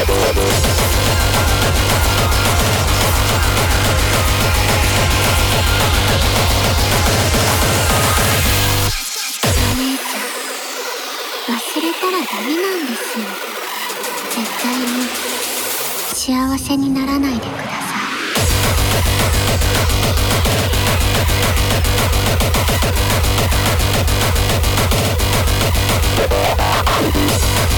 忘れたらダメなんですよ。絶対に幸せにならないでください。